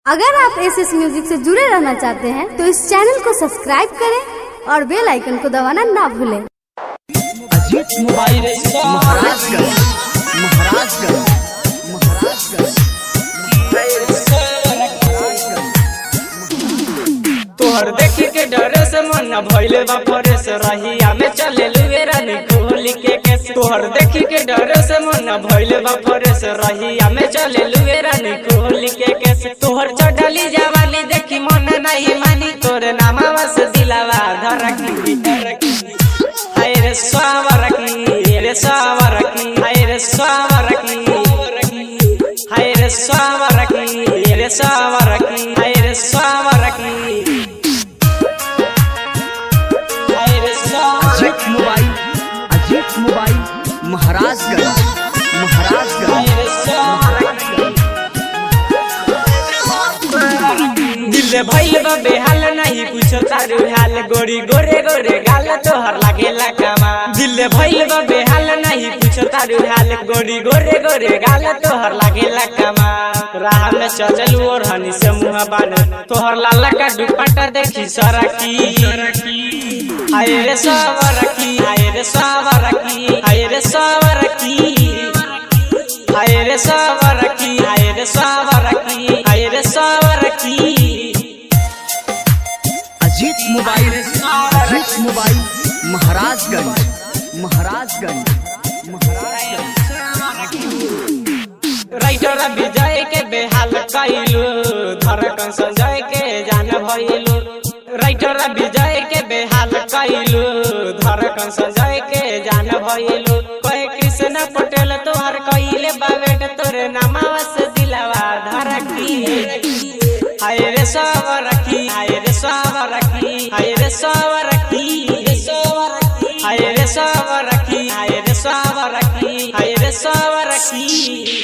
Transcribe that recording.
अगर आप SS music से जुड़े रहना चाहते हैं तो इस चैनल को सब्सक्राइब करें और बेल आइकन को दबाना ना भूलें। अजीत मोबाइल महाराजगंज तोहर देखी के डरे से मन भइले बा परेश रहिया में चले लुए रानी कोहली के केस। तोहर देखी के डरे से मन भइले बा परेश रहिया में चले लुए रानी कोहली के केस। तोहर चढ़ली जवानी देखी मन नहीं मानी तोरे नामावा से दिलावा धरकी हाय रे सावरकी रे सावरकी हाय रे सावरकी हाय रे सावरकी रे सावरकी हाय रे सावरकी अजीत मोबाइल महाराजगंज दिल भइल बा बेहाल नहीं कुछ तारू हाल गोरी गोरे गोरे गाल तोहर लागेला कमा। दिल भइल बा बेहाल नहीं कुछ तारू हाल गोरी गोरे गोरे गाल तोहर लागेला कमा। राह में चलू और हनी से मुंह बान तोहर लाला का दुपट्टा देखी सरकी हाय रे सावरकी हाय रे सावरकी हाय रे सावरकी हाय रे सावरकी हाय रे सावरकी हाय रे सावरकी। अजीत मोबाइल महाराजगंज राइटर विजय के बेहाल कइलू धड़कन संजय के जान भइलू। राइटर विजय के बेहाल कइलू धड़कन संजय के जान भइलू। कहे कृष्ण पटेल तोहर कइले बावेट तोरे नामावा से दिलावा धरकी हाय रे सावरकी हाय रे सावरकी हाय रे सावरकी हाय रे सावरकी हाय रे सावरकी हाय रे सावरकी।